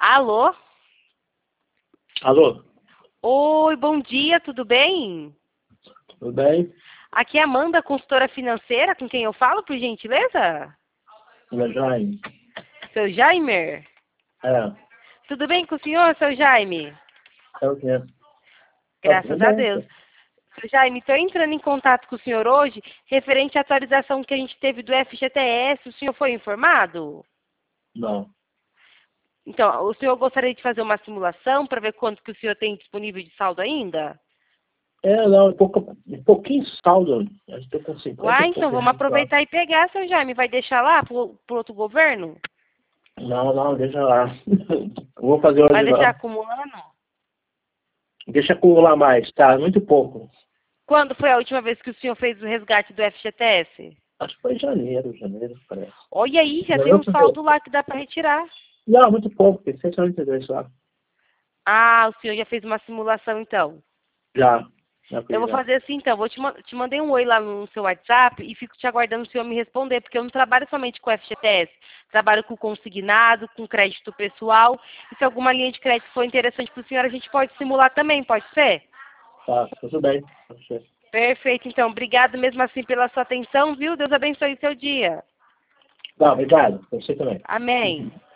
Alô? Alô, Oi, bom dia, tudo bem? tudo bem? Aqui é Amanda, consultora financeira, com quem eu falo, por gentileza? Meu Jaime. Seu Jaimer? É, Tudo bem com o senhor, seu Jaime? é o quê? Tá tudo Graças a bem, Deus. pô. Seu Jaime, estou entrando em contato com o senhor hoje, referente à atualização que a gente teve do FGTS. O senhor foi informado? Não. Então, o senhor gostaria de fazer uma simulação para ver quanto que o senhor tem disponível de saldo ainda? Não, um pouquinho saldo. Eu estou com 50 Uai, e então pouco vamos reais só. aproveitar e pegar, seu Jaime. Vai deixar lá pro outro governo? Não, deixa lá. Eu vou fazer Vai hoje deixar não. acumulando? Deixa acumular mais, tá? Muito pouco. Quando foi a última vez que o senhor fez o resgate do FGTS? Acho que foi em janeiro, parece. Olha aí, já Não, tem um não, saldo lá que dá para retirar. não, muito pouco, porque 192 só. Ah, o senhor já fez uma simulação então. Já Eu fiz, vou já. fazer assim então, te mandei um oi lá no seu WhatsApp e fico te aguardando o senhor me responder, porque eu não trabalho somente com FGTS, trabalho com consignado, com crédito pessoal, e se alguma linha de crédito for interessante para o senhor, a gente pode simular também, pode ser? Tá, tudo bem. Pode ser. Perfeito, então, obrigado mesmo assim pela sua atenção, viu? Deus abençoe o seu dia. Tá, obrigado. Você também. Amém.